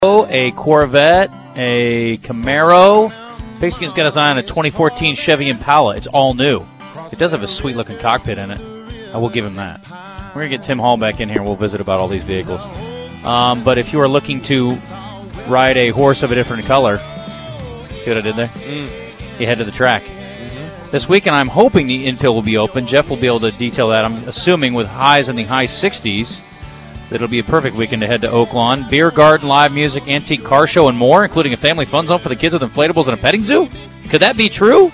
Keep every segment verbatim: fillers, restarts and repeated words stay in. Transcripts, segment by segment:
a Corvette, a Camaro. Basically, it's got his eye on a twenty fourteen Chevy Impala. It's all new. It does have a sweet-looking cockpit in it. I will give him that. We're going to get Tim Hall back in here, and we'll visit about all these vehicles. Um, but if you are looking to ride a horse of a different color, see what I did there? Mm. You head to the track. Mm-hmm. This weekend, I'm hoping the infield will be open. Jeff will be able to detail that. I'm assuming with highs in the high sixties, it'll be a perfect weekend to head to Oaklawn. Beer garden, live music, antique car show, and more, including a family fun zone for the kids with inflatables and a petting zoo. Could that be true?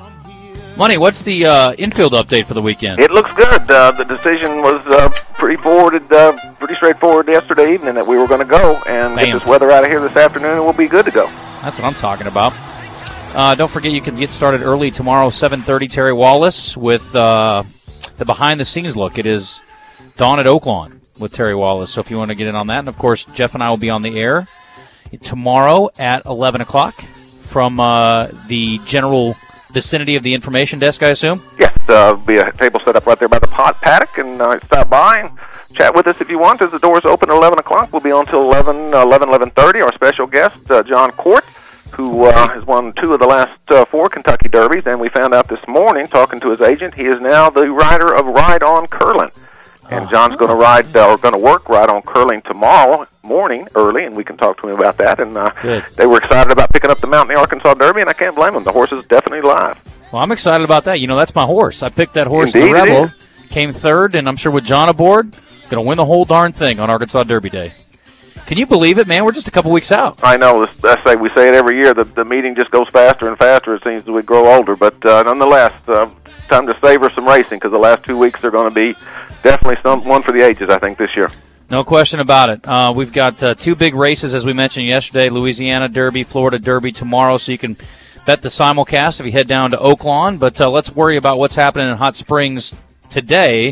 Money, what's the uh, infield update for the weekend? It looks good. Uh, the decision was uh, pretty forwarded, uh, pretty straightforward yesterday evening that we were going to go and Bam. get this weather out of here this afternoon, and we'll be good to go. That's what I'm talking about. Uh, don't forget you can get started early tomorrow, seven thirty, Terry Wallace, with uh, the behind-the-scenes look. It is Dawn at Oaklawn with Terry Wallace, so if you want to get in on that. And, of course, Jeff and I will be on the air tomorrow at eleven o'clock from uh, the general vicinity of the information desk, I assume? Yes, uh, there'll be a table set up right there by the pot paddock, and uh, stop by and chat with us if you want. As the doors open at eleven o'clock, we'll be on until eleven, eleven, eleven thirty. Our special guest, uh, John Court, who uh, has won two of the last uh, four Kentucky Derbies, and we found out this morning, talking to his agent, he is now the rider of Ride on Curling. And John's going to ride, uh, or going to work Ride on Curling tomorrow morning early, and we can talk to him about that. And uh, they were excited about picking up the Mount in the Arkansas Derby, and I can't blame them. The horse is definitely live. Well, I'm excited about that. You know, that's my horse. I picked that horse Indeed, in the Rebel, came third, and I'm sure with John aboard, going to win the whole darn thing on Arkansas Derby Day. Can you believe it, man? We're just a couple weeks out. I know. I say we say it every year. The, the meeting just goes faster and faster, it seems, as we grow older. But uh, nonetheless, uh, time to savor some racing, because the last two weeks are going to be definitely some one for the ages, I think, this year. No question about it. Uh, we've got uh, two big races, as we mentioned yesterday, Louisiana Derby, Florida Derby tomorrow, so you can bet the simulcast if you head down to Oaklawn. But uh, let's worry about what's happening in Hot Springs today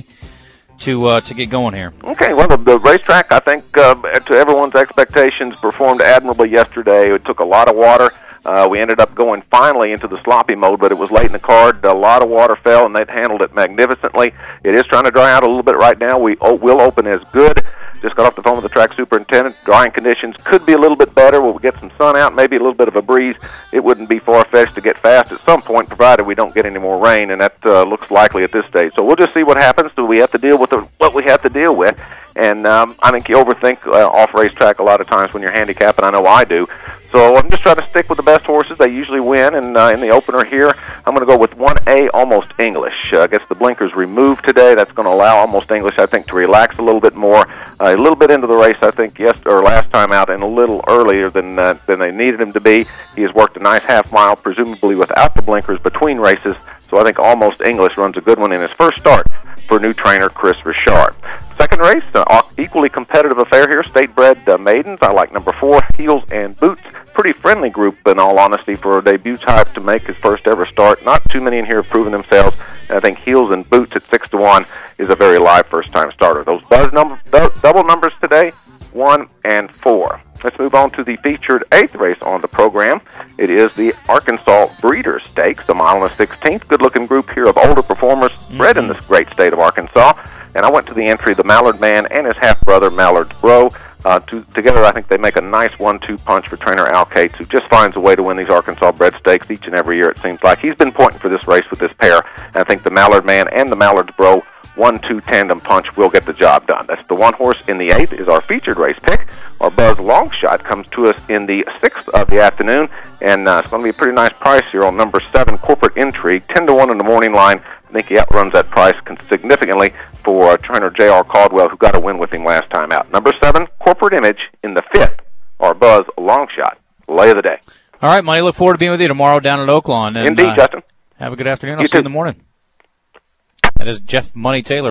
to uh, to get going here. Okay, well, the, the racetrack, I think, uh, to everyone's expectations, performed admirably yesterday. It took a lot of water. Uh, we ended up going finally into the sloppy mode, but it was late in the card. A lot of water fell, and they handled it magnificently. It is trying to dry out a little bit right now. We oh, will open as good. Just got off the phone with the track superintendent. Drying conditions could be a little bit better. We'll get some sun out, maybe a little bit of a breeze. It wouldn't be far-fetched to get fast at some point, provided we don't get any more rain, and that uh, looks likely at this stage. So we'll just see what happens. Do we have to deal with the, what we have to deal with? And um, I think you overthink uh, off-racetrack a lot of times when you're handicapping. I know I do. So I'm just trying to stick with the best horses. They usually win. And uh, in the opener here, I'm going to go with one A, Almost English. Uh, gets the blinkers removed today. That's going to allow Almost English, I think, to relax a little bit more. Uh, a little bit into the race, I think, yes, or last time out, and a little earlier than uh, than they needed him to be. He has worked a nice half mile, presumably without the blinkers between races. So I think Almost English runs a good one in his first start for new trainer Chris Richard. Second race, uh, equally competitive affair here, state-bred uh, maidens. I like number four, Heels and Boots. Pretty friendly group, in all honesty, for a debut type to make his first ever start. Not too many in here have proven themselves. And I think Heels and Boots at six to one is a very live first-time starter. Those buzz number, double numbers today, one and four. Let's move on to the featured eighth race on the program. It is the Arkansas Breeders' Stakes, a mile and a sixteenth. Good-looking group here of older performers mm-hmm. bred in this great state of Arkansas. And I went to the entry, the Mallard Man and his half-brother, Mallard's Bro. Uh, to, together, I think they make a nice one two punch for trainer Al Cates, who just finds a way to win these Arkansas bred stakes each and every year, it seems like. He's been pointing for this race with this pair. And I think the Mallard Man and the Mallard's Bro one two tandem punch will get the job done. That's the one horse in the eighth is our featured race pick. Our Buzz Longshot comes to us in the sixth of the afternoon, and uh, it's going to be a pretty nice price here on number seven, Corporate Intrigue, ten to one in the morning line. I think he outruns that price significantly for uh, trainer J R Caldwell, who got a win with him last time out. Number seven, Corporate Image in the fifth, our Buzz Longshot, lay of the day. All right, Money, look forward to being with you tomorrow down at Oaklawn. And, Indeed, uh, Justin. Have a good afternoon. I'll You see you too. in the morning. That is Jeff Money Taylor.